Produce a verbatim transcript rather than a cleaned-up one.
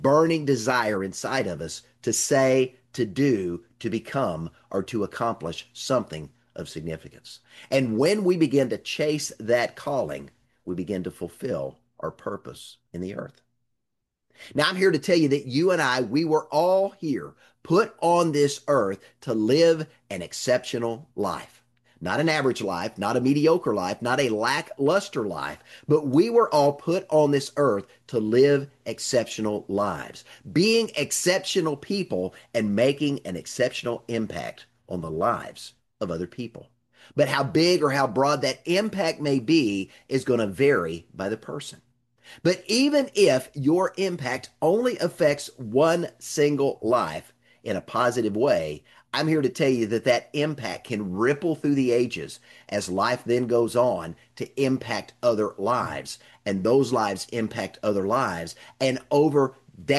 burning desire inside of us to say, to do, to become, or to accomplish something of significance. And when we begin to chase that calling, we begin to fulfill our purpose in the earth. Now, I'm here to tell you that you and I, we were all here, put on this earth to live an exceptional life. Not an average life, not a mediocre life, not a lackluster life, but we were all put on this earth to live exceptional lives, being exceptional people and making an exceptional impact on the lives of other people. But how big or how broad that impact may be is going to vary by the person. But even if your impact only affects one single life in a positive way, I'm here to tell you that that impact can ripple through the ages as life then goes on to impact other lives. And those lives impact other lives. And over